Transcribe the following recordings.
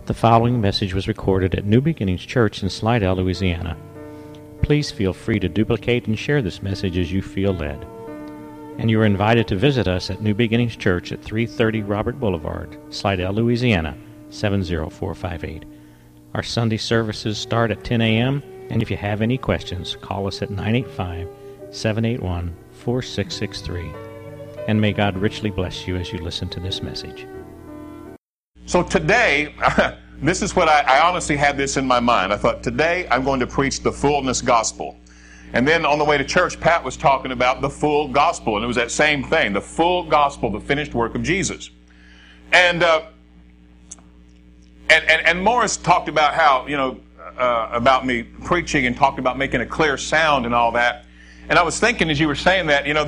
The following message was recorded at New Beginnings Church in Slidell, Louisiana. Please feel free to duplicate and share this message as you feel led. And you are invited to visit us at New Beginnings Church at 330 Robert Boulevard, Slidell, Louisiana, 70458. Our Sunday services start at 10 a.m., and if you have any questions, call us at 985-781-4663. And may God richly bless you as you listen to this message. So today, this is what I honestly had this in my mind. I thought, today I'm going to preach the fullness gospel. And then on the way to church, Pat was talking about the full gospel, and it was that same thing, the full gospel, the finished work of Jesus. And Morris talked about how, about me preaching and talked about making a clear sound and all that. And I was thinking as you were saying that, you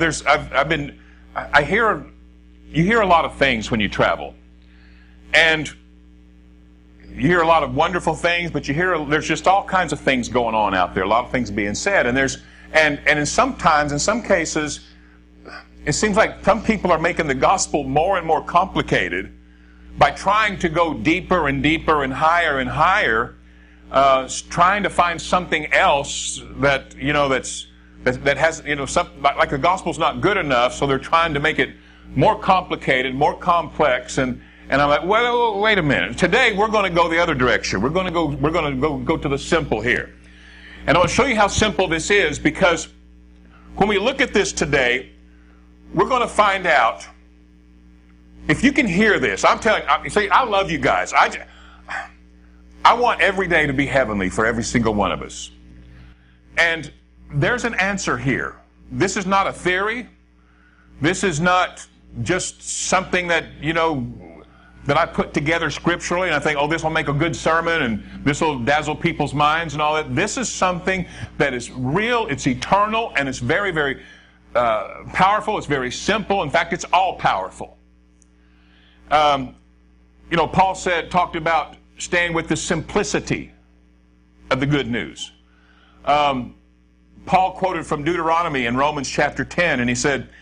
hear a lot of things when you travel. And you hear a lot of wonderful things, but there's just all kinds of things going on out there, a lot of things being said. And in some cases, it seems like some people are making the gospel more and more complicated by trying to go deeper and deeper and higher, trying to find something else that has, like the gospel's not good enough, so they're trying to make it more complicated, more complex, and I'm like, well, wait a minute. Today we're going to go the other direction. We're going to go to the simple here. And I want to show you how simple this is, because when we look at this today, we're going to find out, if you can hear this, I'm telling you, see, I love you guys. I want every day to be heavenly for every single one of us. And there's an answer here. This is not a theory. This is not just something that, that I put together scripturally and I think, this will make a good sermon and this will dazzle people's minds and all that. This is something that is real, it's eternal, and it's very, very powerful. It's very simple. In fact, it's all powerful. Paul talked about staying with the simplicity of the good news. Paul quoted from Deuteronomy in Romans chapter 10, and he said,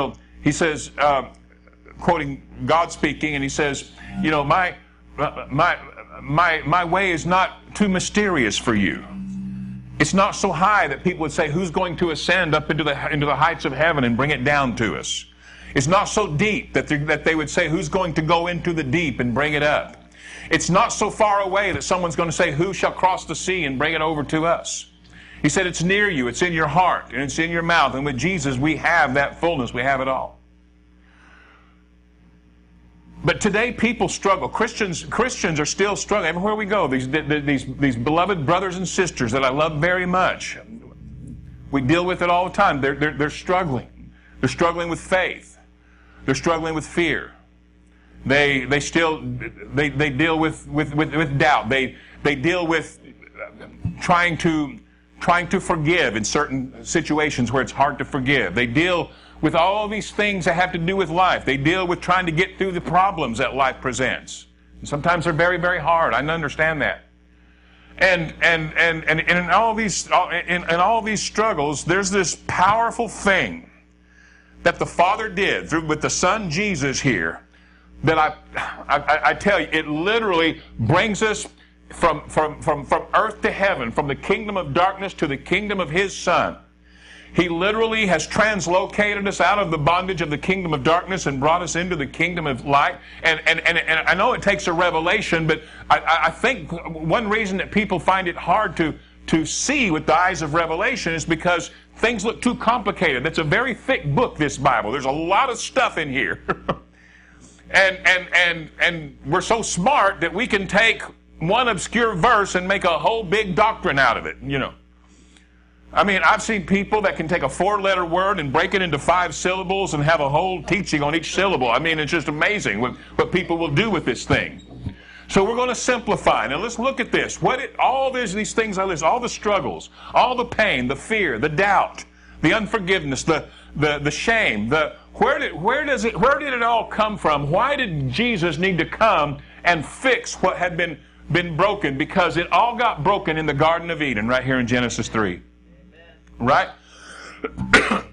quoting God speaking, and he says, my way is not too mysterious for you. It's not so high that people would say, who's going to ascend up into the heights of heaven and bring it down to us? It's not so deep that they would say, who's going to go into the deep and bring it up? It's not so far away that someone's going to say, who shall cross the sea and bring it over to us? He said, it's near you, it's in your heart, and it's in your mouth. And with Jesus, we have that fullness, we have it all. But today people struggle. Christians are still struggling. Everywhere we go, these beloved brothers and sisters that I love very much, we deal with it all the time. They're struggling. They're struggling with faith. They're struggling with fear. They deal with doubt. They deal with trying to forgive in certain situations where it's hard to forgive. They deal with all these things that have to do with life. They deal with trying to get through the problems that life presents. And sometimes they're very, very hard. I understand that. And in all these struggles, there's this powerful thing that the Father did with the Son Jesus here, that I tell you, it literally brings us from earth to heaven, from the kingdom of darkness to the kingdom of His Son. He literally has translocated us out of the bondage of the kingdom of darkness and brought us into the kingdom of light. And I know it takes a revelation, but I think one reason that people find it hard to see with the eyes of revelation is because things look too complicated. That's a very thick book, this Bible. There's a lot of stuff in here. and we're so smart that we can take one obscure verse and make a whole big doctrine out of it, I've seen people that can take a 4-letter word and break it into 5 syllables and have a whole teaching on each syllable. It's just amazing what people will do with this thing. So we're going to simplify. Now let's look at this. All these things I list, all the struggles, all the pain, the fear, the doubt, the unforgiveness, the shame, where did it all come from? Why did Jesus need to come and fix what had been broken? Because it all got broken in the Garden of Eden, right here in Genesis 3. Right?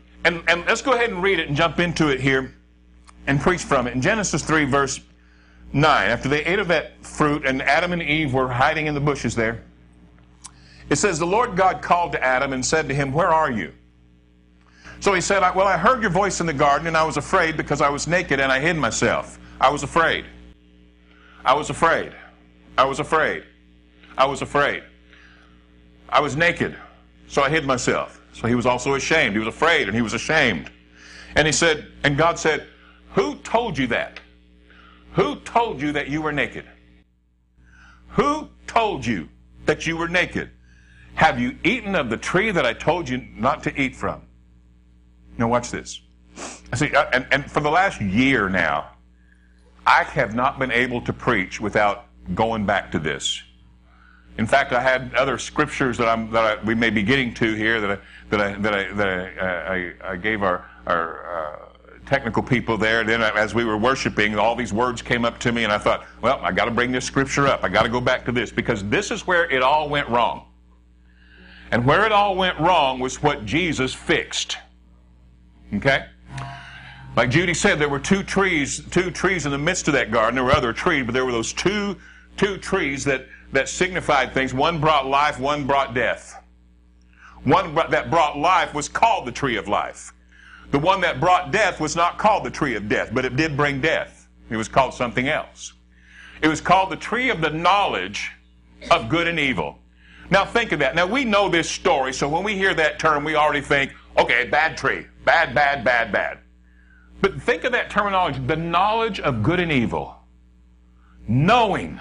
And let's go ahead and read it and jump into it here and preach from it. In Genesis 3, verse 9, after they ate of that fruit and Adam and Eve were hiding in the bushes there, it says, the Lord God called to Adam and said to him, where are you? So he said, well, I heard your voice in the garden, and I was afraid because I was naked and I hid myself. I was afraid. I was afraid. I was afraid. I was afraid. I was naked, so I hid myself. So he was also ashamed. He was afraid and he was ashamed. And he said, and God said, who told you that? Who told you that you were naked? Who told you that you were naked? Have you eaten of the tree that I told you not to eat from? Now watch this. See, and for the last year now, I have not been able to preach without going back to this. In fact, I had other scriptures that we may be getting to here that I gave our technical people there. Then as we were worshiping, all these words came up to me, and I thought, well, I got to bring this scripture up. I got to go back to this because this is where it all went wrong. And where it all went wrong was what Jesus fixed. Okay? Like Judy said, there were two trees in the midst of that garden. There were other trees, but there were those two trees that signified things. One brought life, one brought death. One that brought life was called the tree of life. The one that brought death was not called the tree of death, but it did bring death. It was called something else. It was called the tree of the knowledge of good and evil. Now think of that. Now we know this story, so when we hear that term, we already think, okay, bad tree. Bad, bad, bad, bad. But think of that terminology, the knowledge of good and evil. Knowing.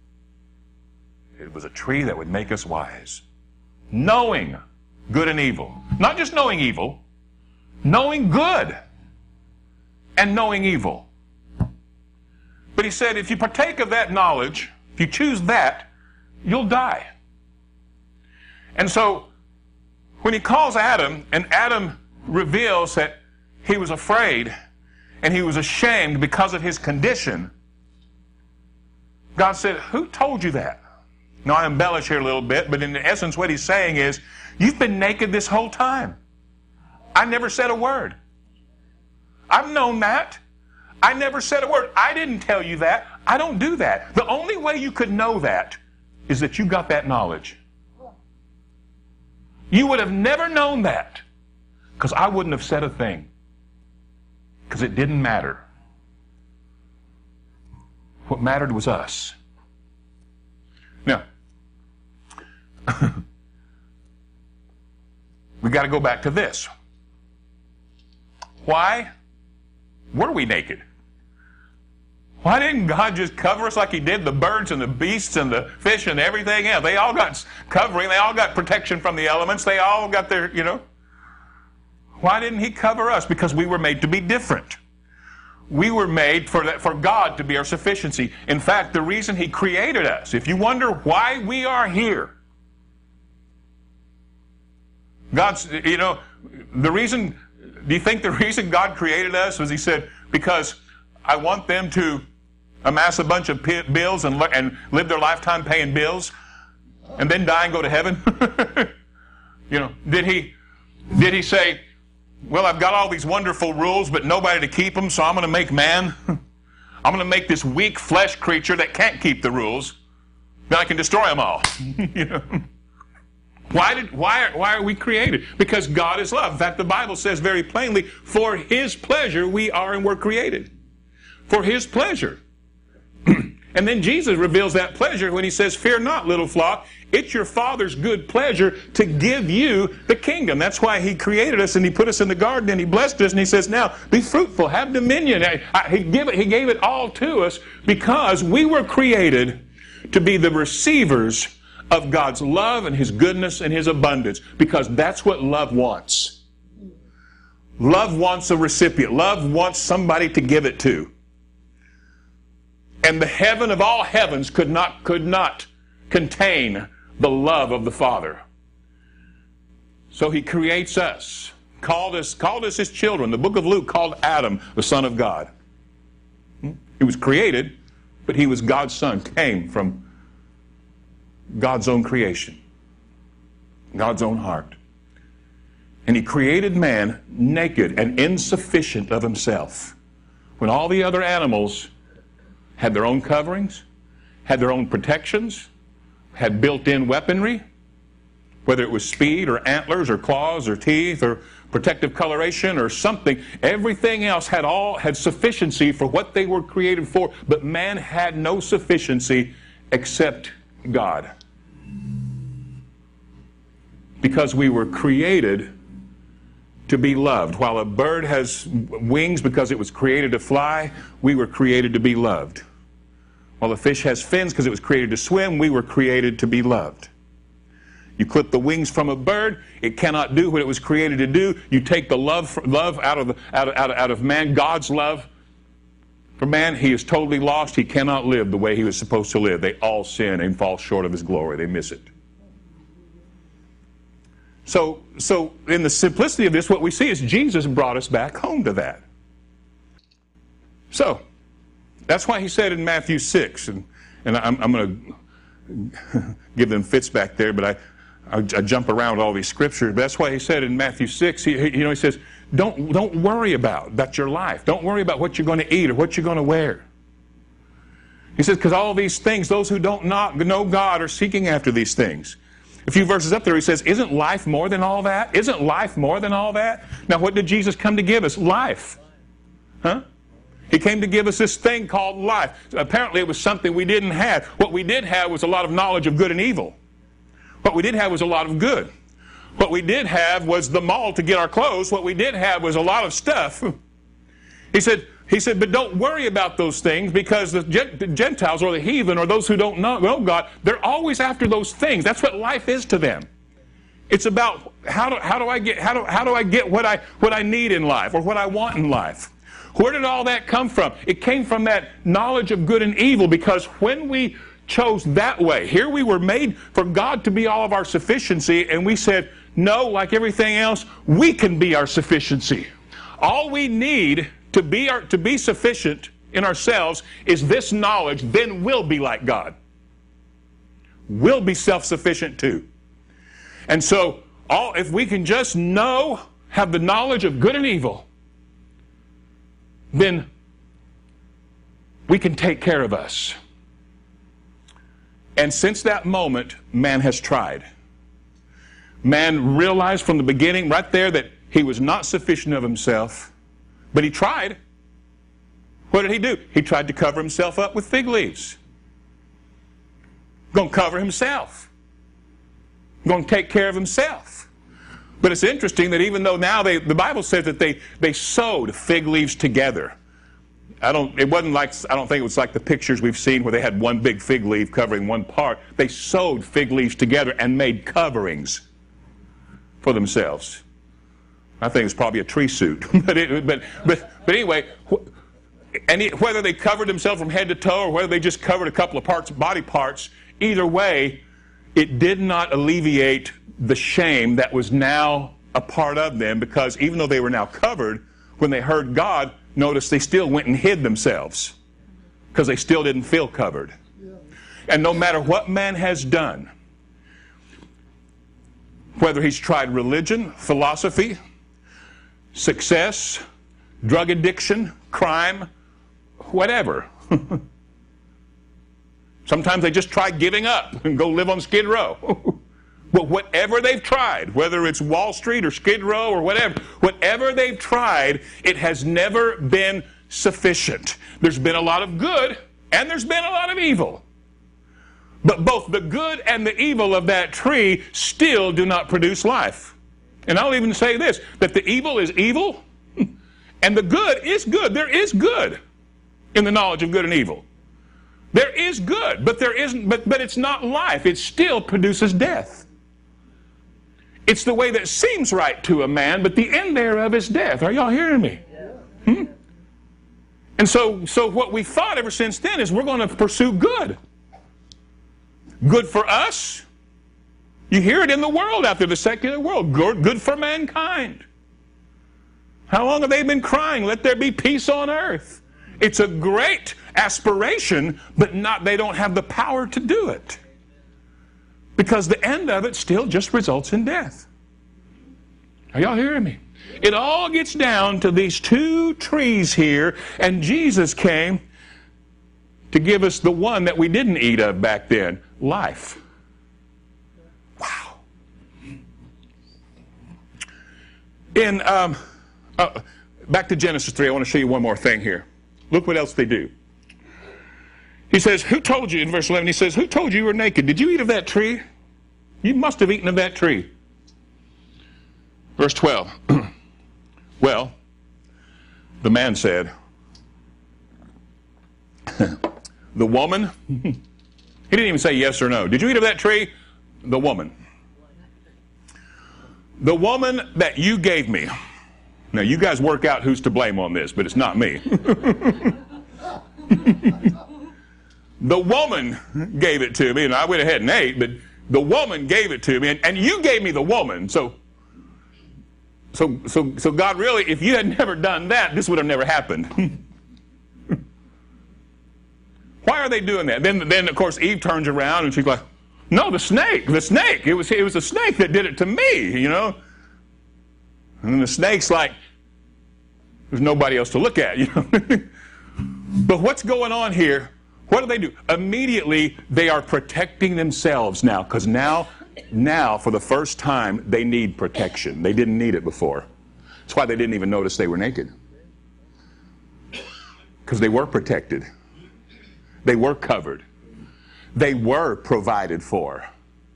It was a tree that would make us wise. Knowing good and evil. Not just knowing evil, knowing good and knowing evil. But he said, if you partake of that knowledge, if you choose that, you'll die. And so, when he calls Adam, and Adam reveals that he was afraid and he was ashamed because of his condition, God said, who told you that? Now, I embellish here a little bit, but in essence what he's saying is, you've been naked this whole time. I never said a word. I've known that. I never said a word. I didn't tell you that. I don't do that. The only way you could know that is that you got that knowledge. You would have never known that because I wouldn't have said a thing because it didn't matter. What mattered was us. Now, we got to go back to this. Why were we naked? Why didn't God just cover us like he did the birds and the beasts and the fish and everything else? They all got covering. They all got protection from the elements. They all got their, Why didn't he cover us? Because we were made to be different. We were made for God to be our sufficiency. In fact, the reason he created us, if you wonder why we are here, do you think the reason God created us was he said, because I want them to amass a bunch of bills and live their lifetime paying bills and then die and go to heaven? Did he say, well, I've got all these wonderful rules, but nobody to keep them, so I'm going to make man. I'm going to make this weak flesh creature that can't keep the rules. Then I can destroy them all. Why are we created? Because God is love. In fact, the Bible says very plainly, for his pleasure we are and were created. For his pleasure. And then Jesus reveals that pleasure when he says, fear not, little flock. It's your Father's good pleasure to give you the kingdom. That's why he created us and he put us in the garden and he blessed us and he says, now be fruitful, have dominion. He gave it all to us because we were created to be the receivers of God's love and his goodness and his abundance, because that's what love wants. Love wants a recipient. Love wants somebody to give it to. And the heaven of all heavens could not contain the love of the Father. So he creates us, called us his children. The book of Luke called Adam the Son of God. He was created, but he was God's son, came from God's own creation, God's own heart. And he created man naked and insufficient of himself. When all the other animals had their own coverings, had their own protections, had built-in weaponry, whether it was speed or antlers or claws or teeth or protective coloration or something. Everything else had sufficiency for what they were created for, but man had no sufficiency except God. Because we were created to be loved. While a bird has wings because it was created to fly, we were created to be loved. While a fish has fins because it was created to swim, we were created to be loved. You clip the wings from a bird, it cannot do what it was created to do. You take the love out of man, God's love for man. He is totally lost. He cannot live the way he was supposed to live. They all sin and fall short of his glory. They miss it. So in the simplicity of this, what we see is Jesus brought us back home to that. So that's why he said in Matthew 6, and I'm going to give them fits back there, but I jump around all these scriptures. But that's why he said in Matthew 6, he says, don't worry about your life. Don't worry about what you're going to eat or what you're going to wear. He says, because all these things, those who don't know God are seeking after these things. A few verses up there, he says, isn't life more than all that? Isn't life more than all that? Now, what did Jesus come to give us? Life. Huh? He came to give us this thing called life. Apparently, it was something we didn't have. What we did have was a lot of knowledge of good and evil. What we did have was a lot of good. What we did have was the mall to get our clothes. What we did have was a lot of stuff. He said, but don't worry about those things, because the Gentiles or the heathen or those who don't know God, they're always after those things. That's what life is to them. It's about how do I get what I need in life or what I want in life. Where did all that come from? It came from that knowledge of good and evil, because when we chose that way, here we were made for God to be all of our sufficiency, and we said, no, like everything else, we can be our sufficiency. All we need to be sufficient in ourselves is this knowledge, then we'll be like God. We'll be self-sufficient too. And so, if we can just have the knowledge of good and evil, then we can take care of us. And since that moment, man has tried. Man realized from the beginning right there that he was not sufficient of himself, but he tried. What did he do? He tried to cover himself up with fig leaves. Going to cover himself. Going to take care of himself. But it's interesting that even though now the Bible says that they sewed fig leaves together. I don't think it was like the pictures we've seen where they had one big fig leaf covering one part. They sewed fig leaves together and made coverings for themselves. I think it's probably a tree suit. but anyway, whether they covered themselves from head to toe or whether they just covered a couple of body parts, either way, it did not alleviate the shame that was now a part of them, because even though they were now covered, when they heard God, notice they still went and hid themselves because they still didn't feel covered. And no matter what man has done, whether he's tried religion, philosophy, success, drug addiction, crime, whatever. Sometimes they just try giving up and go live on Skid Row. But whatever they've tried, whether it's Wall Street or Skid Row or whatever they've tried, it has never been sufficient. There's been a lot of good and there's been a lot of evil. But both the good and the evil of that tree still do not produce life. And I'll even say this, that the evil is evil and the good is good. There is good in the knowledge of good and evil. There is good, but it's not life. It still produces death. It's the way that seems right to a man, but the end thereof is death. Are y'all hearing me? Yeah. And so what we thought ever since then is we're going to pursue good. Good for us. You hear it in the world out there, the secular world. Good for mankind. How long have they been crying, let there be peace on earth? It's a great aspiration, but they don't have the power to do it. Because the end of it still just results in death. Are y'all hearing me? It all gets down to these two trees here, and Jesus came to give us the one that we didn't eat of back then, life. Wow. Back to Genesis 3, I want to show you one more thing here. Look what else they do. He says, who told you, in verse 11, he says, who told you were naked? Did you eat of that tree? You must have eaten of that tree. Verse 12. Well, the man said, the woman, he didn't even say yes or no. Did you eat of that tree? The woman. The woman that you gave me. Now, you guys work out who's to blame on this, but it's not me. The woman gave it to me, and I went ahead and ate, but the woman gave it to me, and you gave me the woman. So God, really, if you had never done that, this would have never happened. Why are they doing that? Then of course, Eve turns around and she's like, no, the snake. It was the snake that did it to me, you know. And then the snake's like, there's nobody else to look at, you know. But what's going on here? What do? Immediately, they are protecting themselves now, because now, for the first time, they need protection. They didn't need it before. That's why they didn't even notice they were naked. Because they were protected. They were covered. They were provided for.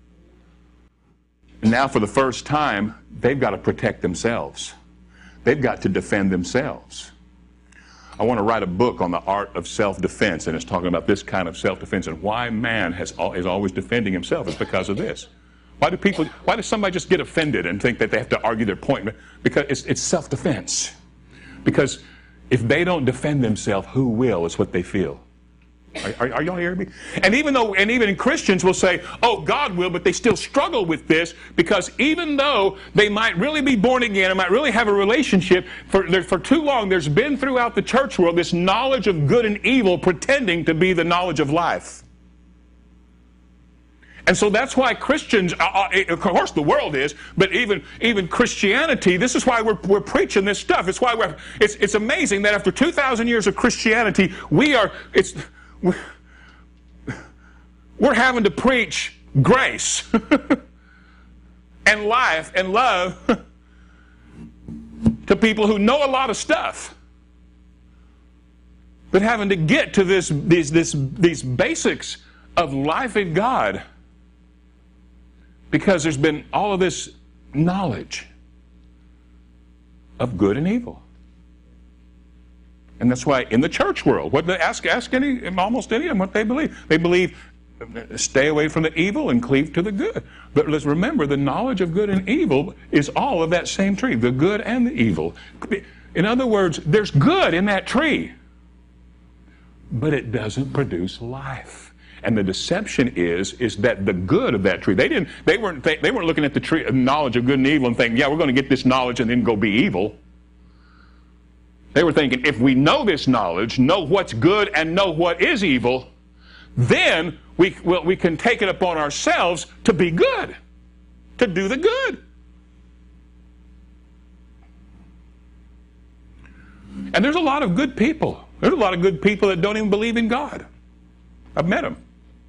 And now, for the first time, they've got to protect themselves. They've got to defend themselves. I want to write a book on the art of self-defense, and it's talking about this kind of self-defense and why man is always defending himself. It's because of this. Why does somebody just get offended and think that they have to argue their point? Because it's self-defense. Because if they don't defend themselves, who will is what they feel. Are y'all hearing me? And even Christians will say, oh, God will, but they still struggle with this, because even though they might really be born again and might really have a relationship, for too long there's been throughout the church world this knowledge of good and evil pretending to be the knowledge of life. And so that's why Christians, of course the world is, but even Christianity, this is why we're preaching this stuff. It's why it's amazing that after 2,000 years of Christianity, we're having to preach grace and life and love to people who know a lot of stuff, but having to get to these basics of life in God, because there's been all of this knowledge of good and evil. And that's why in the church world, ask almost any of them what they believe. They believe stay away from the evil and cleave to the good. But let's remember, the knowledge of good and evil is all of that same tree, the good and the evil. In other words, there's good in that tree, but it doesn't produce life. And the deception is that the good of that tree, they weren't looking at the tree of knowledge of good and evil and thinking, yeah, we're going to get this knowledge and then go be evil. They were thinking, if we know this knowledge, know what's good and know what is evil, then we can take it upon ourselves to be good, to do the good. And there's a lot of good people. There's a lot of good people that don't even believe in God. I've met them.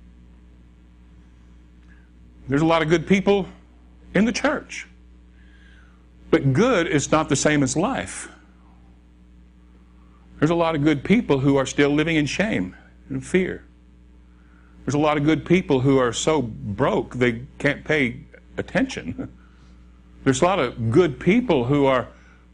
There's a lot of good people in the church. But good is not the same as life. There's a lot of good people who are still living in shame and fear. There's a lot of good people who are so broke they can't pay attention. There's a lot of good people who are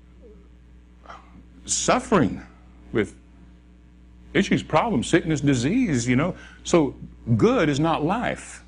suffering with issues, problems, sickness, disease, you know. So good is not life.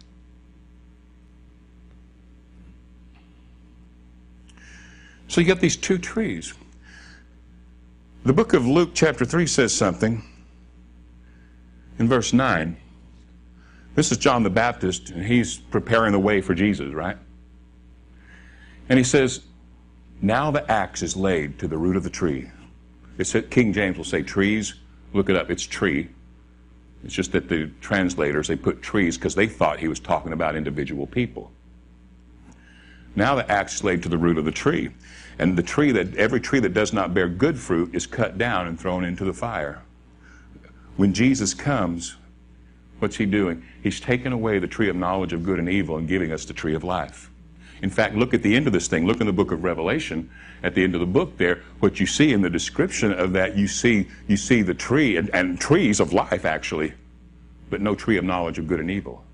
So you got these two trees. The book of Luke chapter 3 says something in verse 9. This is John the Baptist, and he's preparing the way for Jesus, right? And he says, now the axe is laid to the root of the tree. King James will say trees. Look it up, it's tree. It's just that the translators, they put trees because they thought he was talking about individual people. Now the axe is laid to the root of the tree. And every tree that does not bear good fruit is cut down and thrown into the fire. When Jesus comes, what's he doing? He's taken away the tree of knowledge of good and evil and giving us the tree of life. In fact, look at the end of this thing. Look in the book of Revelation. At the end of the book there, what you see in the description of that, you see the tree and trees of life, actually, but no tree of knowledge of good and evil.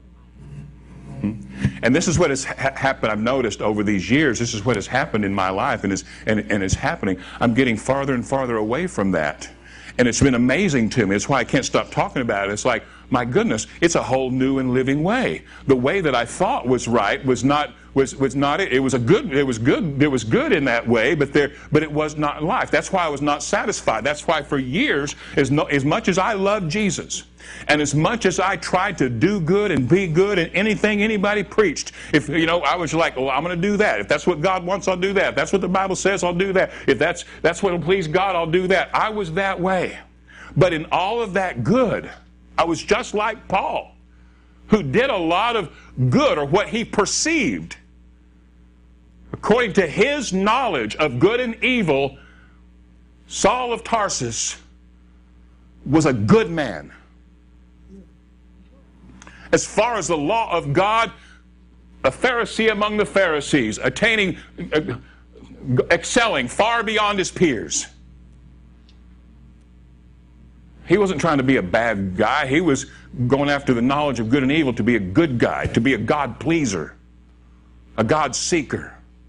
And this is what has happened. I've noticed over these years, this is what has happened in my life and is happening. I'm getting farther and farther away from that. And it's been amazing to me. It's why I can't stop talking about it. It's like, my goodness, it's a whole new and living way. The way that I thought was right was not it. It was good in that way, but it was not life. That's why I was not satisfied. That's why for years, as much as I loved Jesus, and as much as I tried to do good and be good in anything anybody preached, if I was like, well, I'm going to do that. If that's what God wants, I'll do that. If that's what the Bible says, I'll do that. If that's what will please God, I'll do that. I was that way. But in all of that good, I was just like Paul, who did a lot of good, or what he perceived. According to his knowledge of good and evil, Saul of Tarsus was a good man. As far as the law of God, a Pharisee among the Pharisees, excelling far beyond his peers. He wasn't trying to be a bad guy. He was going after the knowledge of good and evil to be a good guy, to be a God pleaser, a God seeker.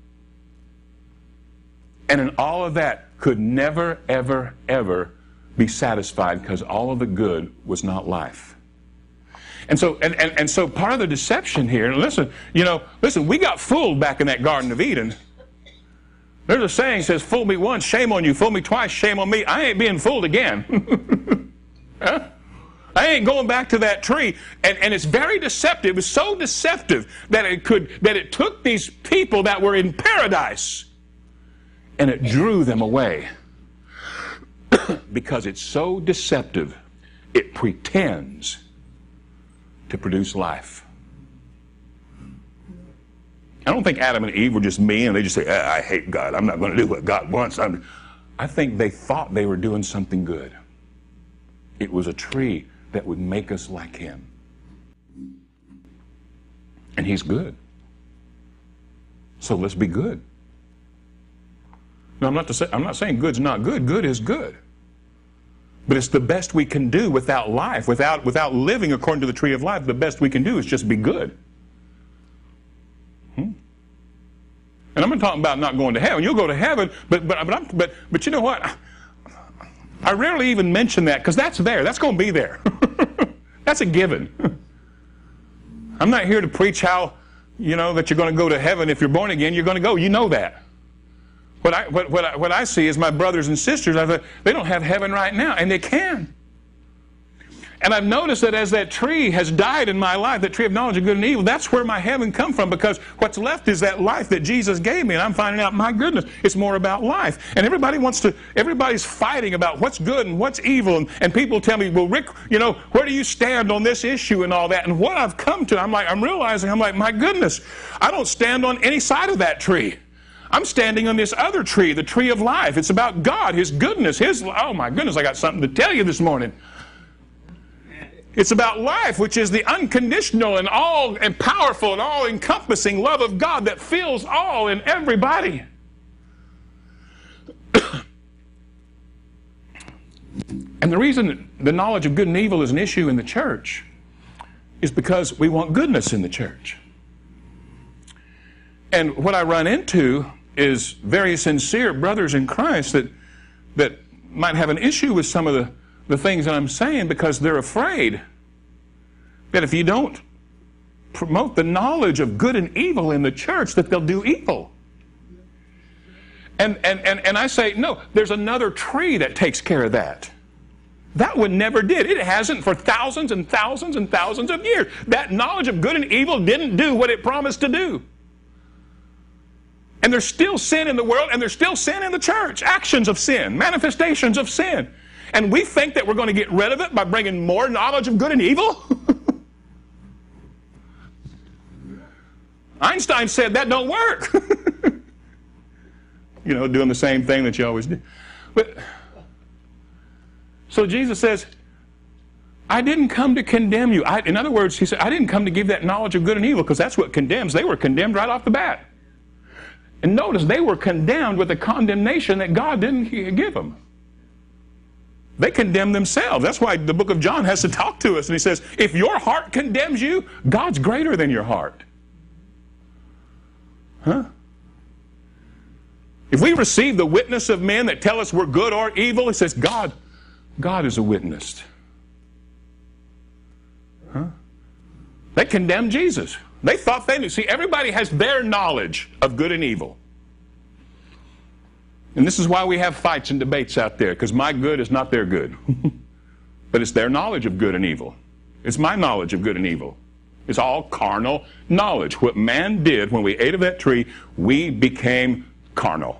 And in all of that could never, ever, ever be satisfied because all of the good was not life. And so part of the deception here, and listen, we got fooled back in that Garden of Eden. There's a saying that says, fool me once, shame on you. Fool me twice, shame on me. I ain't being fooled again. Huh? I ain't going back to that tree. And it's very deceptive. It was so deceptive that it took these people that were in paradise and it drew them away. Because it's so deceptive, it pretends to produce life. I don't think Adam and Eve were just mean and they just say, I hate God. I'm not going to do what God wants. I think they thought they were doing something good. It was a tree that would make us like him. And he's good. So let's be good. No, I'm not saying good's not good. Good is good. But it's the best we can do without life, without living according to the tree of life. The best we can do is just be good. And I'm not talking about not going to heaven. You'll go to heaven, but you know what? I rarely even mention that because that's there. That's going to be there. That's a given. I'm not here to preach how, that you're going to go to heaven. If you're born again, you're going to go. You know that. What I see is my brothers and sisters, they don't have heaven right now, and they can. And I've noticed that as that tree has died in my life, that tree of knowledge of good and evil, that's where my heaven come from, because what's left is that life that Jesus gave me. And I'm finding out, my goodness, it's more about life. And everybody's fighting about what's good and what's evil. And people tell me, well, Rick, where do you stand on this issue and all that? And what I've come to, I'm realizing, my goodness, I don't stand on any side of that tree. I'm standing on this other tree, the tree of life. It's about God, His goodness, oh my goodness, I got something to tell you this morning. It's about life, which is the unconditional and all and powerful and all-encompassing love of God that fills all and everybody. And the reason the knowledge of good and evil is an issue in the church is because we want goodness in the church. And what I run into is very sincere brothers in Christ that might have an issue with some of the things that I'm saying, because they're afraid that if you don't promote the knowledge of good and evil in the church, that they'll do evil. And I say, no, there's another tree that takes care of that. That one never did. It hasn't for thousands and thousands and thousands of years. That knowledge of good and evil didn't do what it promised to do. And there's still sin in the world, and there's still sin in the church. Actions of sin, manifestations of sin. And we think that we're going to get rid of it by bringing more knowledge of good and evil? Einstein said that don't work. Doing the same thing that you always do. So Jesus says, I didn't come to condemn you. In other words, he said, I didn't come to give that knowledge of good and evil, because that's what condemns. They were condemned right off the bat. And notice, they were condemned with a condemnation that God didn't give them. They condemn themselves. That's why the book of John has to talk to us. And he says, if your heart condemns you, God's greater than your heart. Huh? If we receive the witness of men that tell us we're good or evil, he says, God is a witness. Huh? They condemned Jesus. They thought they knew. See, everybody has their knowledge of good and evil. And this is why we have fights and debates out there, because my good is not their good. But it's their knowledge of good and evil. It's my knowledge of good and evil. It's all carnal knowledge. What man did when we ate of that tree, we became carnal.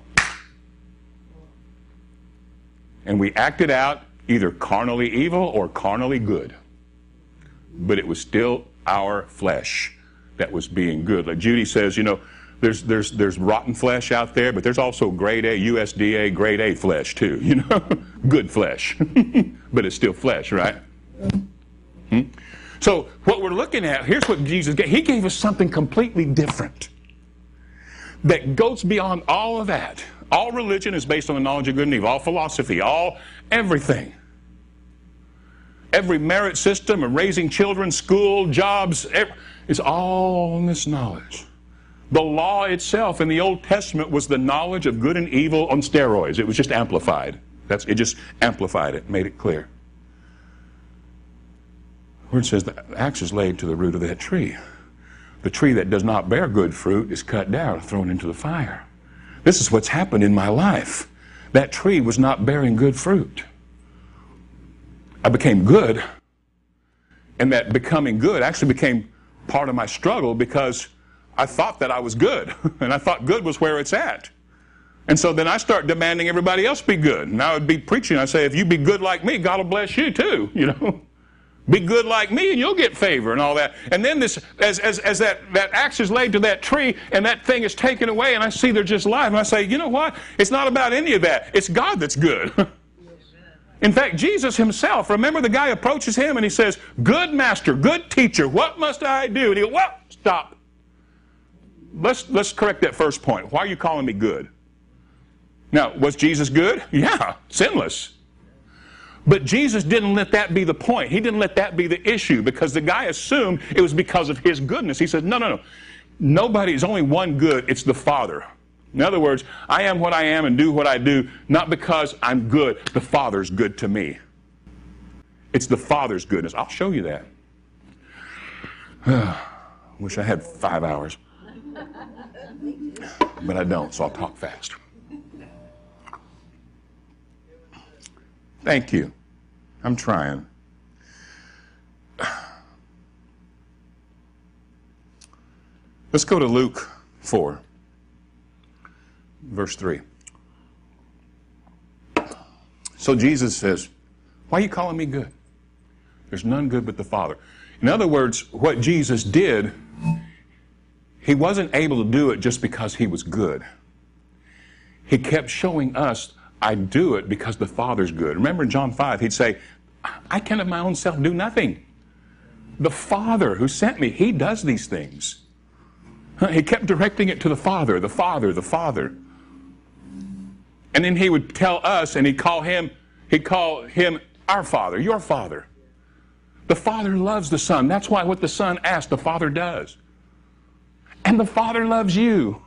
And we acted out either carnally evil or carnally good. But it was still our flesh that was being good. Like Judy says, there's rotten flesh out there, but there's also grade A, USDA grade A flesh too, good flesh. But it's still flesh, right? So what we're looking at, here's what Jesus gave. He gave us something completely different that goes beyond all of that. All religion is based on the knowledge of good and evil. All philosophy, everything. Every merit system of raising children, school, jobs, is all on this knowledge. The law itself in the Old Testament was the knowledge of good and evil on steroids. It was just amplified. It just amplified it, made it clear. Where it says the axe is laid to the root of that tree. The tree that does not bear good fruit is cut down, thrown into the fire. This is what's happened in my life. That tree was not bearing good fruit. I became good, and that becoming good actually became part of my struggle, because I thought that I was good, and I thought good was where it's at. And so then I start demanding everybody else be good. And I would be preaching, I say, if you be good like me, God will bless you too, Be good like me and you'll get favor and all that. And then this, as that axe is laid to that tree and that thing is taken away, and I see they're just live, and I say, you know what? It's not about any of that. It's God that's good. In fact, Jesus himself, remember the guy approaches him and he says, good master, good teacher, what must I do? And he goes, well, stop. Let's correct that first point. Why are you calling me good? Now, was Jesus good? Yeah, sinless. But Jesus didn't let that be the point. He didn't let that be the issue, because the guy assumed it was because of his goodness. He said, no. There's only one good. It's the Father. In other words, I am what I am and do what I do, not because I'm good. The Father's good to me. It's the Father's goodness. I'll show you that. Wish I had 5 hours. But I don't, so I'll talk fast. Thank you. I'm trying. Let's go to Luke 4, verse 3. So Jesus says, why are you calling me good? There's none good but the Father. In other words, what Jesus did, he wasn't able to do it just because he was good. He kept showing us, I do it because the Father's good. Remember in John 5, he'd say, I can of my own self do nothing. The Father who sent me, he does these things. He kept directing it to the Father, the Father, the Father. And then he would tell us, and he'd call him our Father, your Father. The Father loves the Son. That's why what the Son asks, the Father does. And the Father loves you.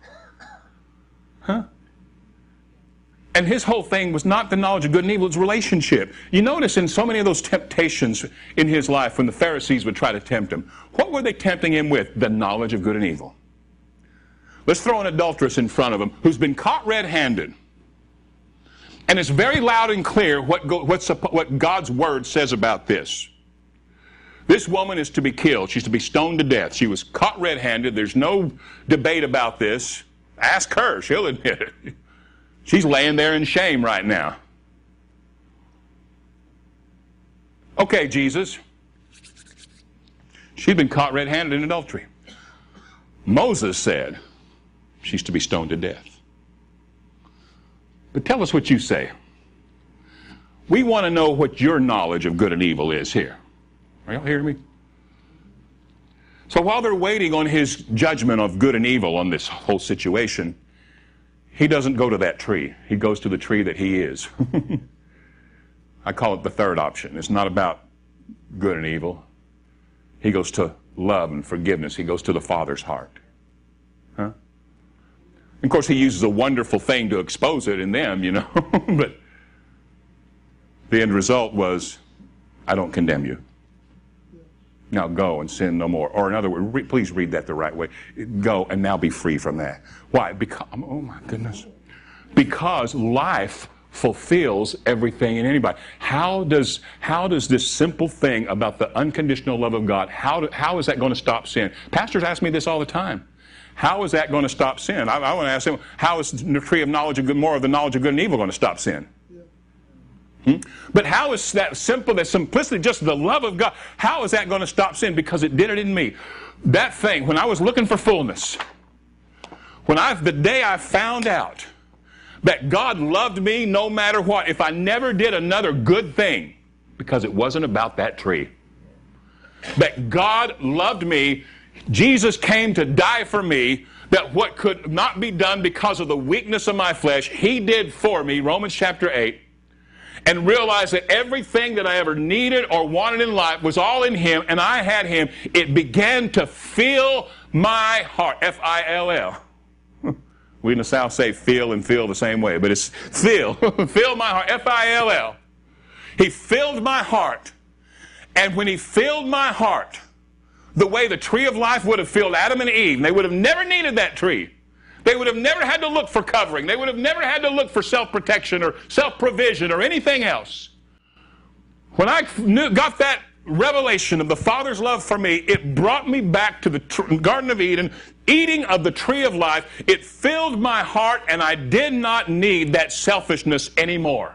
And his whole thing was not the knowledge of good and evil, it's relationship. You notice in so many of those temptations in his life when the Pharisees would try to tempt him, what were they tempting him with? The knowledge of good and evil. Let's throw an adulteress in front of him who's been caught red-handed. And it's very loud and clear what God's Word says about this. This woman is to be killed. She's to be stoned to death. She was caught red-handed. There's no debate about this. Ask her. She'll admit it. She's laying there in shame right now. Okay, Jesus. She'd been caught red-handed in adultery. Moses said she's to be stoned to death. But tell us what you say. We want to know what your knowledge of good and evil is here. Are y'all hearing me? So while they're waiting on his judgment of good and evil on this whole situation, he doesn't go to that tree. He goes to the tree that he is. I call it the third option. It's not about good and evil. He goes to love and forgiveness. He goes to the Father's heart. Huh? Of course, he uses a wonderful thing to expose it in them, you know. But the end result was, I don't condemn you. Now go and sin no more. Or in other words, please read that the right way. Go and now be free from that. Why? Because, oh my goodness. Because life fulfills everything in anybody. How does this simple thing about the unconditional love of God, how is that going to stop sin? Pastors ask me this all the time. How is that going to stop sin? I want to ask them, how is the tree of knowledge of good, more of the knowledge of good and evil going to stop sin? But how is that simple, that simplicity, just the love of God, how is that going to stop sin? Because it did it in me. That thing, when I was looking for fullness, the day I found out that God loved me no matter what, if I never did another good thing, because it wasn't about that tree, that God loved me, Jesus came to die for me, that what could not be done because of the weakness of my flesh, he did for me, Romans chapter 8, and realized that everything that I ever needed or wanted in life was all in him, and I had him. It began to fill my heart. F-I-L-L. We in the South say feel and feel the same way, but it's fill. Fill my heart. F-I-L-L. He filled my heart. And when he filled my heart, the way the tree of life would have filled Adam and Eve, they would have never needed that tree. They would have never had to look for covering. They would have never had to look for self-protection or self-provision or anything else. When I got that revelation of the Father's love for me, it brought me back to the Garden of Eden, eating of the tree of life. It filled my heart, and I did not need that selfishness anymore.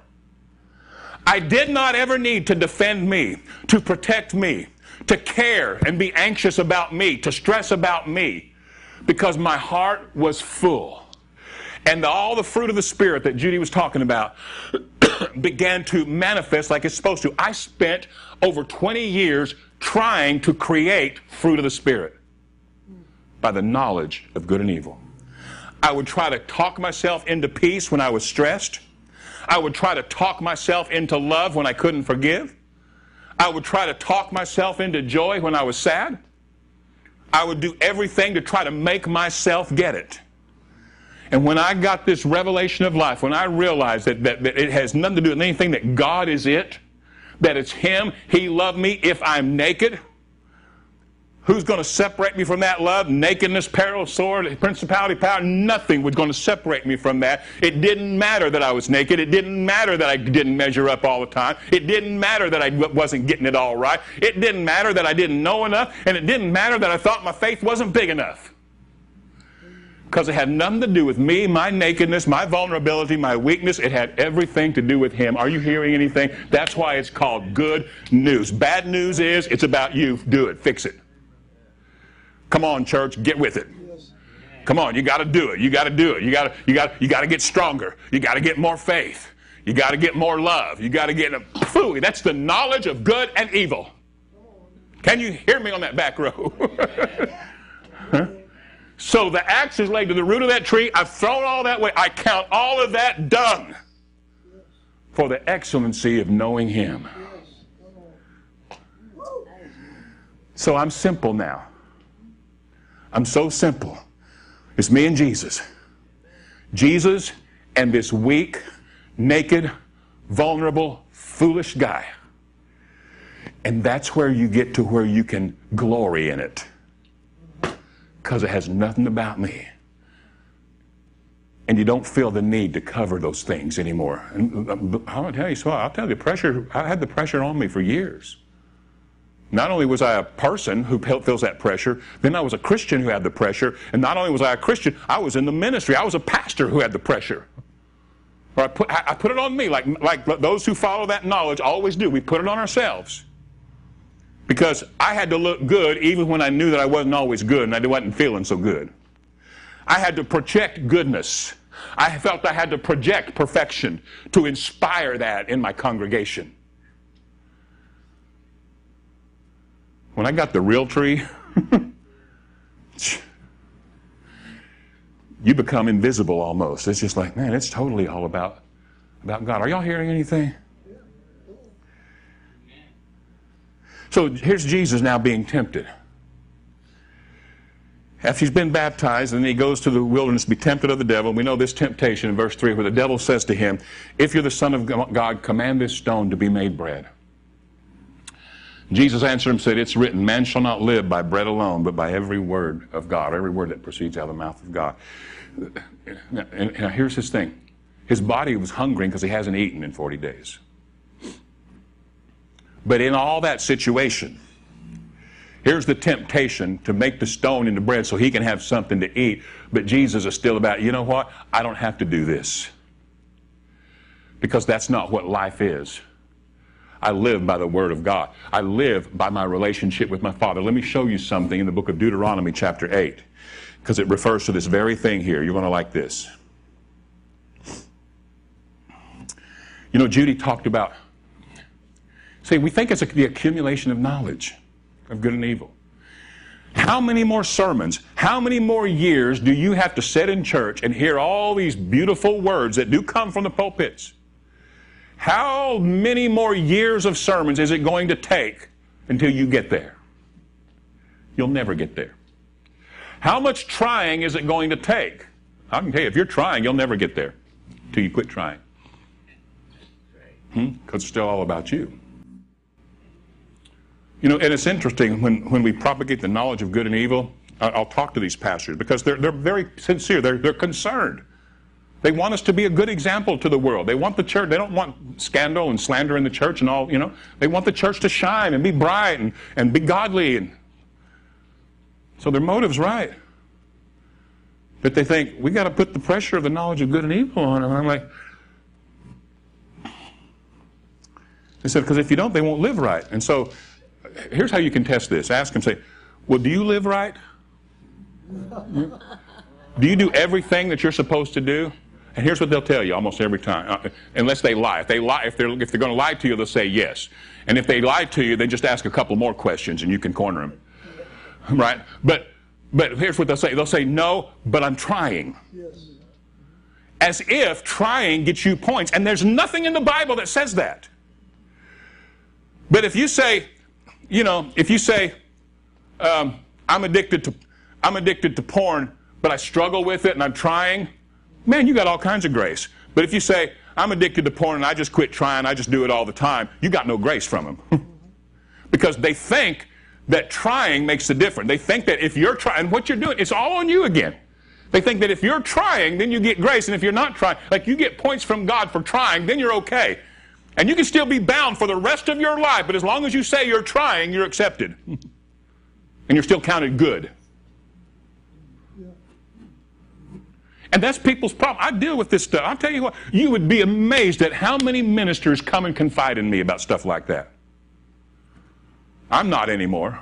I did not ever need to defend me, to protect me, to care and be anxious about me, to stress about me. Because my heart was full. And all the fruit of the Spirit that Judy was talking about began to manifest like it's supposed to. I spent over 20 years trying to create fruit of the Spirit by the knowledge of good and evil. I would try to talk myself into peace when I was stressed. I would try to talk myself into love when I couldn't forgive. I would try to talk myself into joy when I was sad. I would do everything to try to make myself get it. And when I got this revelation of life, when I realized that it has nothing to do with anything, that God is it, that it's him, he loved me if I'm naked, who's going to separate me from that love? Nakedness, peril, sword, principality, power, nothing was going to separate me from that. It didn't matter that I was naked. It didn't matter that I didn't measure up all the time. It didn't matter that I wasn't getting it all right. It didn't matter that I didn't know enough. And it didn't matter that I thought my faith wasn't big enough. Because it had nothing to do with me, my nakedness, my vulnerability, my weakness. It had everything to do with him. Are you hearing anything? That's why it's called good news. Bad news is it's about you. Do it. Fix it. Come on, church, get with it. Come on, you got to do it. You got to do it. You got to get stronger. You got to get more faith. You got to get more love. You got to get phooey. That's the knowledge of good and evil. Can you hear me on that back row? Huh? So the axe is laid to the root of that tree. I've thrown all that away. I count all of that dung for the excellency of knowing him. So I'm simple now. I'm so simple. It's me and Jesus. Jesus and this weak, naked, vulnerable, foolish guy. And that's where you get to where you can glory in it. Because it has nothing about me. And you don't feel the need to cover those things anymore. And I'm going to tell you, so I'll tell you, I had the pressure on me for years. Not only was I a person who feels that pressure, then I was a Christian who had the pressure. And not only was I a Christian, I was in the ministry. I was a pastor who had the pressure. Or I put it on me, like those who follow that knowledge always do. We put it on ourselves. Because I had to look good even when I knew that I wasn't always good and I wasn't feeling so good. I had to project goodness. I felt I had to project perfection to inspire that in my congregation. When I got the real tree, you become invisible almost. It's just like, man, it's totally all about God. Are y'all hearing anything? So here's Jesus now being tempted. After he's been baptized, and then he goes to the wilderness to be tempted of the devil. We know this temptation in verse 3, where the devil says to him, if you're the Son of God, command this stone to be made bread. Jesus answered him and said, it's written, man shall not live by bread alone, but by every word of God, every word that proceeds out of the mouth of God. And here's his thing. His body was hungering because he hasn't eaten in 40 days. But in all that situation, here's the temptation to make the stone into bread so he can have something to eat. But Jesus is still about, you know what? I don't have to do this. Because that's not what life is. I live by the Word of God. I live by my relationship with my Father. Let me show you something in the book of Deuteronomy chapter 8. Because it refers to this very thing here. You're going to like this. You know, Judy talked about, see, we think it's the accumulation of knowledge of good and evil. How many more sermons, how many more years do you have to sit in church and hear all these beautiful words that do come from the pulpits? How many more years of sermons is it going to take until you get there? You'll never get there. How much trying is it going to take? I can tell you, if you're trying, you'll never get there until you quit trying. Because it's still all about you. You know, and it's interesting when we propagate the knowledge of good and evil. I'll talk to these pastors because they're very sincere. They're concerned. They want us to be a good example to the world. They want the church. They don't want scandal and slander in the church and all. You know, they want the church to shine and be bright and be godly. And so their motive's right. But they think we got to put the pressure of the knowledge of good and evil on them. And I'm like, they said, because if you don't, they won't live right. And so here's how you can test this. Ask them, say, well, do you live right? Do you do everything that you're supposed to do? And here's what they'll tell you almost every time, unless they lie. If they're going to lie to you, they'll say yes. And if they lie to you, they just ask a couple more questions, and you can corner them, right? But here's what they'll say. They'll say, no, but I'm trying. Yes. As if trying gets you points, and there's nothing in the Bible that says that. But if you say, I'm addicted to porn, but I struggle with it and I'm trying, man, you got all kinds of grace. But if you say, I'm addicted to porn and I just quit trying, I just do it all the time, you got no grace from them. Because they think that trying makes the difference. They think that if you're trying, what you're doing, it's all on you again. They think that if you're trying, then you get grace. And if you're not trying, like you get points from God for trying, then you're okay. And you can still be bound for the rest of your life, but as long as you say you're trying, you're accepted. And you're still counted good. And that's people's problem. I deal with this stuff. I'll tell you what, you would be amazed at how many ministers come and confide in me about stuff like that. I'm not anymore.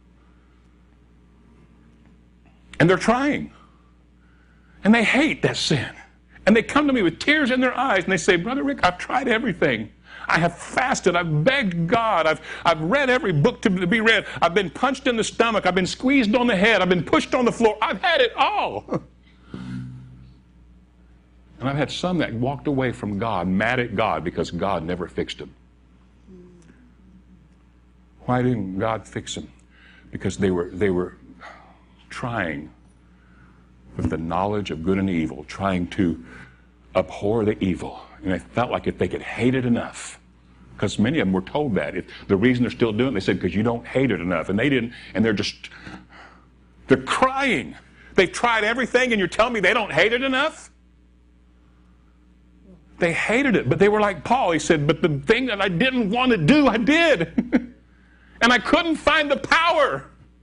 And they're trying. And they hate that sin. And they come to me with tears in their eyes and they say, Brother Rick, I've tried everything. I have fasted. I've begged God. I've read every book to be read. I've been punched in the stomach. I've been squeezed on the head. I've been pushed on the floor. I've had it all. And I've had some that walked away from God, mad at God because God never fixed them. Why didn't God fix them? Because they were trying with the knowledge of good and evil, trying to abhor the evil. And they felt like if they could hate it enough, because many of them were told that. If the reason they're still doing it, they said, because you don't hate it enough. And they didn't, and they're crying. They've tried everything, and you're telling me they don't hate it enough? They hated it, but they were like Paul. He said, but the thing that I didn't want to do, I did. And I couldn't find the power.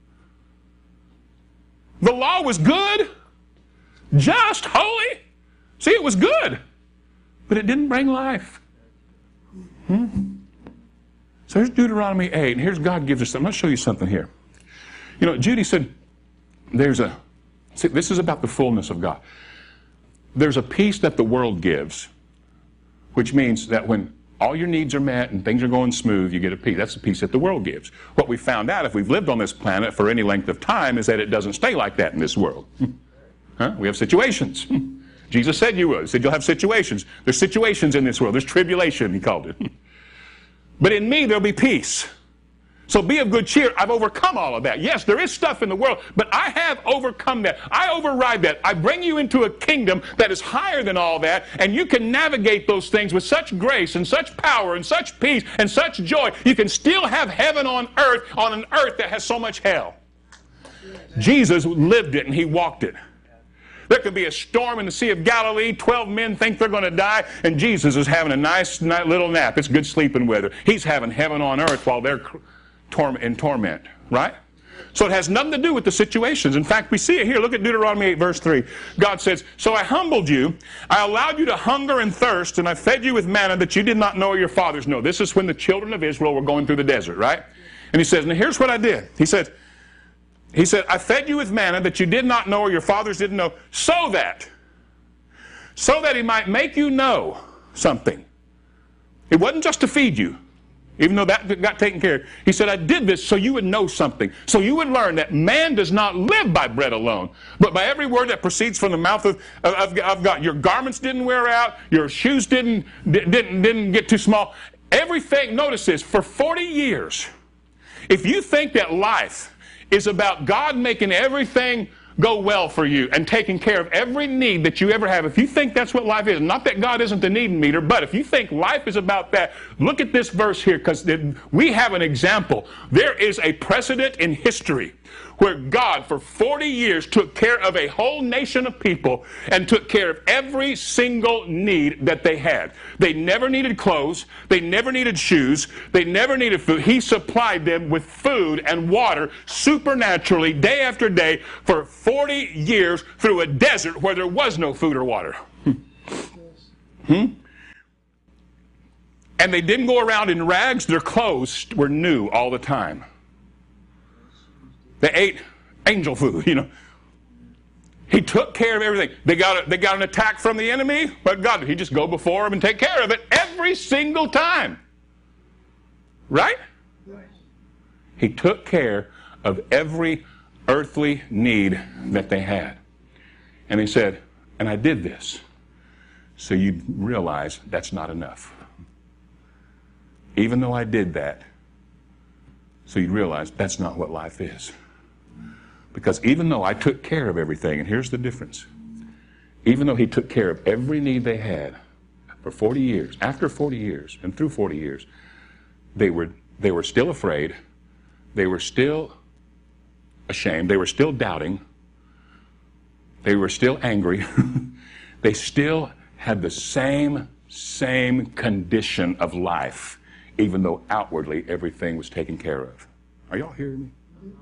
The law was good, just, holy. See, it was good, but it didn't bring life. So here's Deuteronomy 8, and here's God gives us something. I'll show you something here. You know, Judy said, this is about the fullness of God. there's a peace that the world gives, which means that when all your needs are met and things are going smooth, you get a peace. That's the peace that the world gives. What we found out, if we've lived on this planet for any length of time, is that it doesn't stay like that in this world. We have situations. Jesus said you would. He said you'll have situations. There's situations in this world. There's tribulation, he called it. But in me, there'll be peace. So be of good cheer. I've overcome all of that. Yes, there is stuff in the world, but I have overcome that. I override that. I bring you into a kingdom that is higher than all that, and you can navigate those things with such grace and such power and such peace and such joy. You can still have heaven on an earth that has so much hell. Jesus lived it and he walked it. There could be a storm in the Sea of Galilee. 12 men think they're going to die, and Jesus is having a nice little nap. It's good sleeping weather. He's having heaven on earth while they're in torment, right? So it has nothing to do with the situations. In fact, we see it here. Look at Deuteronomy 8, verse 3. God says, so I humbled you, I allowed you to hunger and thirst, and I fed you with manna that you did not know or your fathers know. This is when the children of Israel were going through the desert, right? And he says, now here's what I did. He said, I fed you with manna that you did not know or your fathers didn't know, so that he might make you know something. It wasn't just to feed you, even though that got taken care of. He said, I did this so you would know something, so you would learn that man does not live by bread alone, but by every word that proceeds from the mouth of God. Your garments didn't wear out, your shoes didn't get too small. Everything, notice this, for 40 years, if you think that life is about God making everything go well for you and taking care of every need that you ever have, if you think that's what life is, not that God isn't the need meter, but if you think life is about that, look at this verse here, because we have an example. There is a precedent in history where God for 40 years took care of a whole nation of people and took care of every single need that they had. They never needed clothes. They never needed shoes. They never needed food. He supplied them with food and water supernaturally day after day for 40 years through a desert where there was no food or water. And they didn't go around in rags. Their clothes were new all the time. They ate angel food, He took care of everything. They got an attack from the enemy, but God, he'd just go before them and take care of it every single time. Right? He took care of every earthly need that they had. And he said, and I did this so you'd realize that's not enough. Even though I did that, so you'd realize that's not what life is. Because even though I took care of everything, and here's the difference, even though he took care of every need they had for 40 years, after 40 years and through 40 years, they were still afraid, they were still ashamed, they were still doubting, they were still angry, they still had the same condition of life, even though outwardly everything was taken care of. Are y'all hearing me?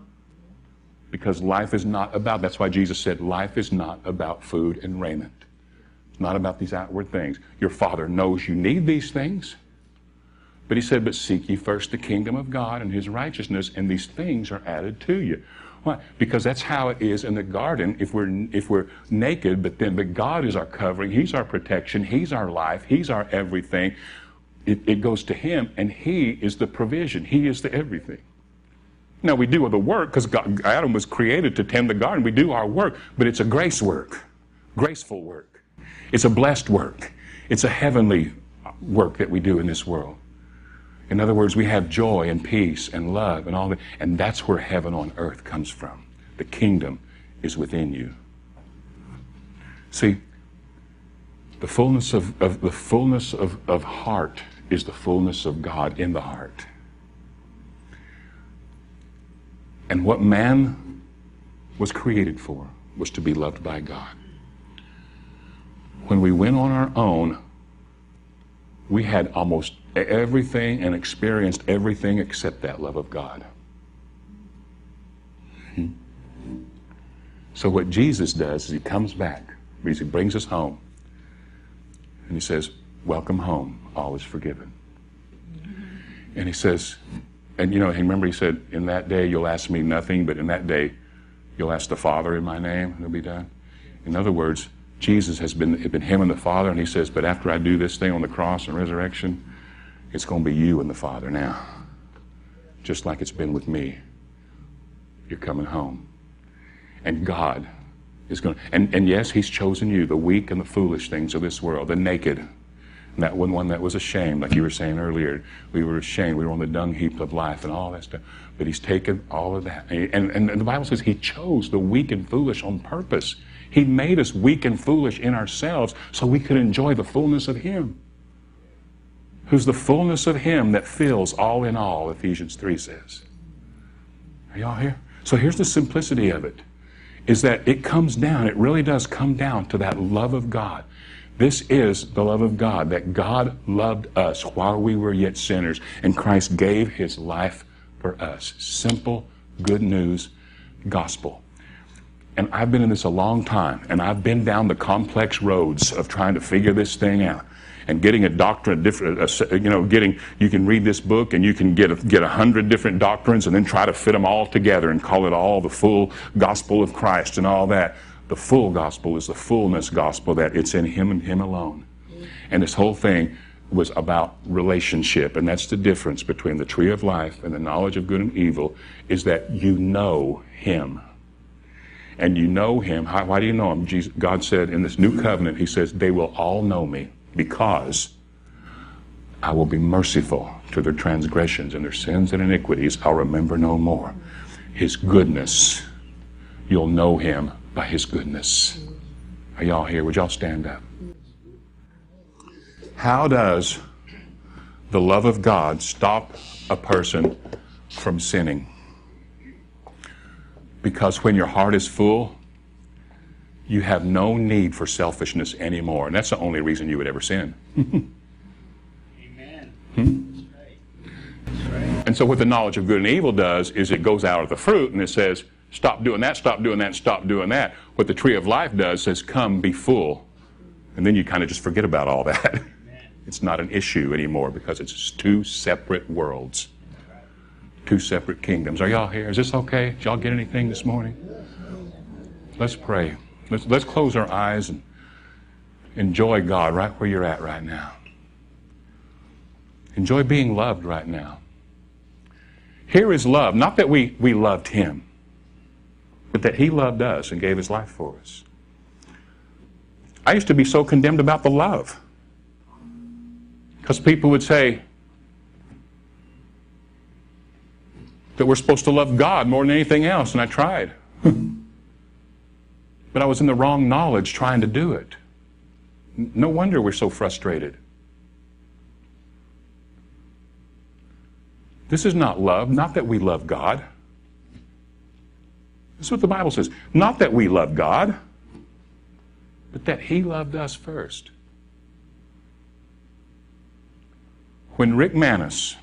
Because life is not about, that's why Jesus said, life is not about food and raiment. It's not about these outward things. Your Father knows you need these things. But he said, but seek ye first the kingdom of God and his righteousness, and these things are added to you. Why? Because that's how it is in the garden if we're naked, but God is our covering, he's our protection, he's our life, he's our everything. It goes to him, and he is the provision. He is the everything. Now, we do the work because Adam was created to tend the garden. We do our work, but it's a grace work, graceful work. It's a blessed work. It's a heavenly work that we do in this world. In other words, we have joy and peace and love and all that, and that's where heaven on earth comes from. The kingdom is within you. See, the fullness of heart is the fullness of God in the heart. And what man was created for was to be loved by God. When we went on our own, we had almost everything and experienced everything except that love of God. So what Jesus does is he comes back, he brings us home, and he says, welcome home, all is forgiven. And he says, and remember he said, in that day you'll ask me nothing, but in that day you'll ask the Father in my name, and it'll be done. In other words, Jesus has been him and the Father, and he says, but after I do this thing on the cross and resurrection, it's going to be you and the Father now. Just like it's been with me. You're coming home. And God is going to, and yes, he's chosen you, the weak and the foolish things of this world, the naked. And that one that was ashamed, like you were saying earlier. We were ashamed. We were on the dung heap of life and all that stuff. But he's taken all of that. And the Bible says he chose the weak and foolish on purpose. He made us weak and foolish in ourselves so we could enjoy the fullness of him. Who's the fullness of him that fills all in all, Ephesians 3 says. Are y'all here? So here's the simplicity of it, is that it comes down, it really does come down to that love of God. This is the love of God, that God loved us while we were yet sinners, and Christ gave his life for us. Simple, good news, gospel. And I've been in this a long time, and I've been down the complex roads of trying to figure this thing out. And getting a doctrine, you can read this book and you can get 100 different doctrines and then try to fit them all together and call it all the full gospel of Christ and all that. The full gospel is the fullness gospel, that it's in him and him alone. And this whole thing was about relationship, and that's the difference between the tree of life and the knowledge of good and evil, is that you know him. And you know him. Why do you know him? God said in this new covenant, he says, they will all know me, because I will be merciful to their transgressions and their sins and iniquities. I'll remember no more. His goodness, you'll know him by his goodness. Are y'all here? Would y'all stand up? How does the love of God stop a person from sinning? Because when your heart is full, you have no need for selfishness anymore. And that's the only reason you would ever sin. Amen. That's right. That's right. And so what the knowledge of good and evil does is it goes out of the fruit and it says, stop doing that, stop doing that, stop doing that. What the tree of life does says, come, be full. And then you kind of just forget about all that. Amen. It's not an issue anymore because it's two separate worlds. Right. Two separate kingdoms. Are y'all here? Is this okay? Did y'all get anything this morning? Let's pray. Let's close our eyes and enjoy God right where you're at right now. Enjoy being loved right now. Here is love. Not that we loved him, but that he loved us and gave his life for us. I used to be so condemned about the love. Because people would say that we're supposed to love God more than anything else, and I tried. But I was in the wrong knowledge trying to do it. No wonder we're so frustrated. This is not love. Not that we love God. This is what the Bible says. Not that we love God, but that he loved us first. When Rick Maness,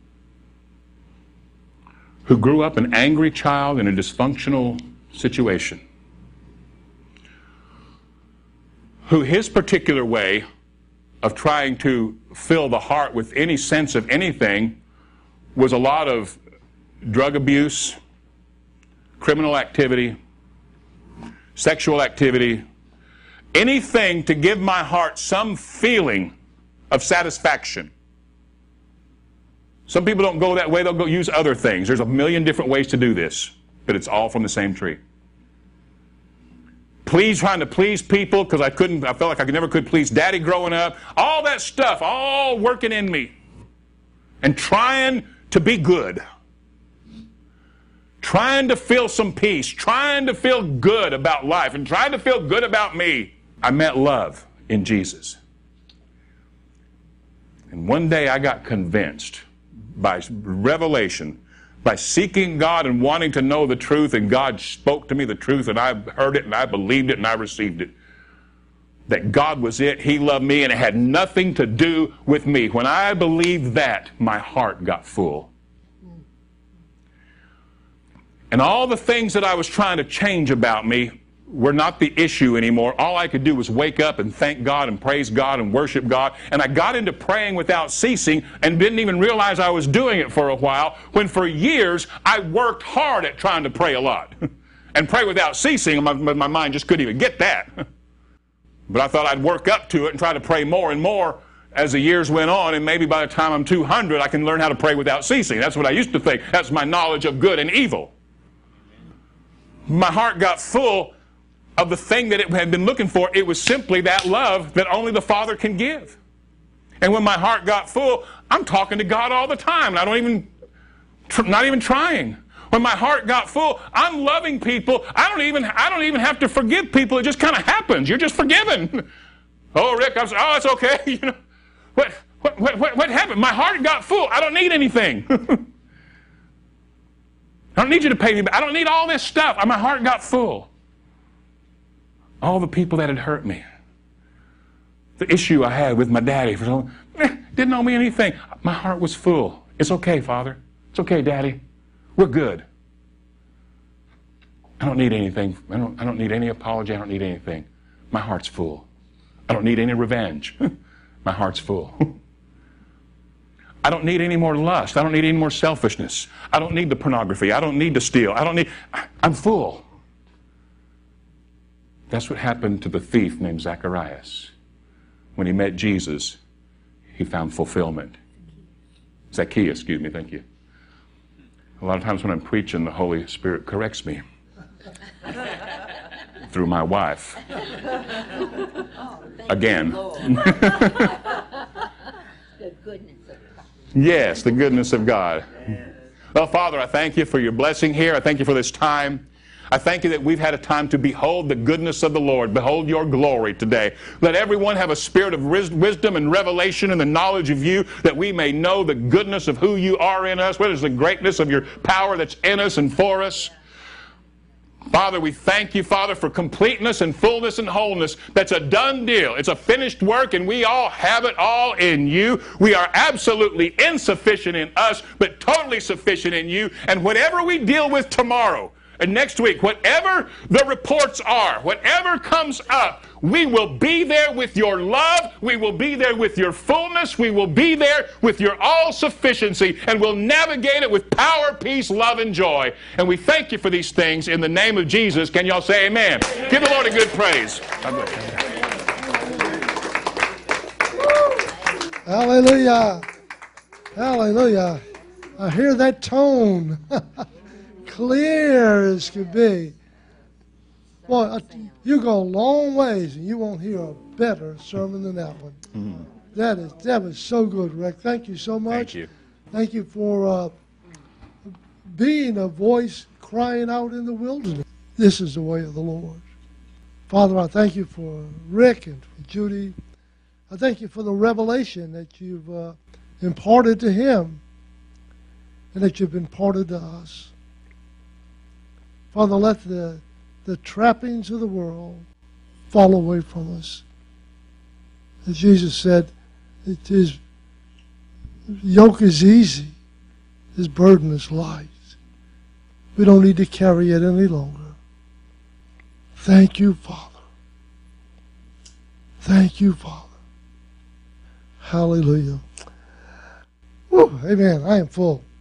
who grew up an angry child in a dysfunctional situation, who his particular way of trying to fill the heart with any sense of anything was a lot of drug abuse, criminal activity, sexual activity, anything to give my heart some feeling of satisfaction. Some people don't go that way, they'll go use other things. There's a million different ways to do this, but it's all from the same tree. Trying to please people because I felt like I never could please Daddy growing up. All that stuff, all working in me. And trying to be good. Trying to feel some peace. Trying to feel good about life. And trying to feel good about me. I met love in Jesus. And one day I got convinced by revelation, by seeking God and wanting to know the truth, and God spoke to me the truth, and I heard it, and I believed it, and I received it. That God was it, he loved me, and it had nothing to do with me. When I believed that, my heart got full. And all the things that I was trying to change about me were not the issue anymore. All I could do was wake up and thank God and praise God and worship God. And I got into praying without ceasing and didn't even realize I was doing it for a while, when for years I worked hard at trying to pray a lot. And pray without ceasing, my mind just couldn't even get that. But I thought I'd work up to it and try to pray more and more as the years went on, and maybe by the time I'm 200, I can learn how to pray without ceasing. That's what I used to think. That's my knowledge of good and evil. My heart got full of the thing that it had been looking for. It was simply that love that only the Father can give. And when my heart got full, I'm talking to God all the time, and I don't even, not even trying. When my heart got full, I'm loving people. I don't even have to forgive people. It just kind of happens. You're just forgiven. Oh, Rick, oh, it's okay. You know, what happened? My heart got full. I don't need anything. I don't need you to pay me. I don't need all this stuff. My heart got full. All the people that had hurt me. The issue I had with my daddy for so long, didn't owe me anything. My heart was full. It's okay, Father. It's okay, Daddy. We're good. I don't need anything. I don't need any apology. I don't need anything. My heart's full. I don't need any revenge. My heart's full. I don't need any more lust. I don't need any more selfishness. I don't need the pornography. I don't need to steal. I'm full. That's what happened to the thief named Zacharias. When he met Jesus, he found fulfillment. Zacchaeus, excuse me, thank you. A lot of times when I'm preaching, the Holy Spirit corrects me through my wife. Again. The goodness of God. Yes, the goodness of God. Well, Father, I thank you for your blessing here. I thank you for this time. I thank you that we've had a time to behold the goodness of the Lord, behold your glory today. Let everyone have a spirit of wisdom and revelation and the knowledge of you, that we may know the goodness of who you are in us, what is the greatness of your power that's in us and for us. Father, we thank you, Father, for completeness and fullness and wholeness. That's a done deal. It's a finished work, and we all have it all in you. We are absolutely insufficient in us, but totally sufficient in you. And whatever we deal with tomorrow, and next week, whatever the reports are, whatever comes up, we will be there with your love. We will be there with your fullness. We will be there with your all-sufficiency, and we'll navigate it with power, peace, love, and joy. And we thank you for these things in the name of Jesus. Can y'all say amen? Give the Lord a good praise. Hallelujah. Hallelujah. I hear that tone. Clear as could be. Boy, you go a long ways and you won't hear a better sermon than that one. Mm-hmm. That was so good, Rick. Thank you so much. Thank you. Thank you for being a voice crying out in the wilderness. This is the way of the Lord. Father, I thank you for Rick and for Judy. I thank you for the revelation that you've imparted to him and that you've imparted to us. Father, let the trappings of the world fall away from us. As Jesus said, his yoke is easy, his burden is light. We don't need to carry it any longer. Thank you, Father. Thank you, Father. Hallelujah. Woo, amen. I am full.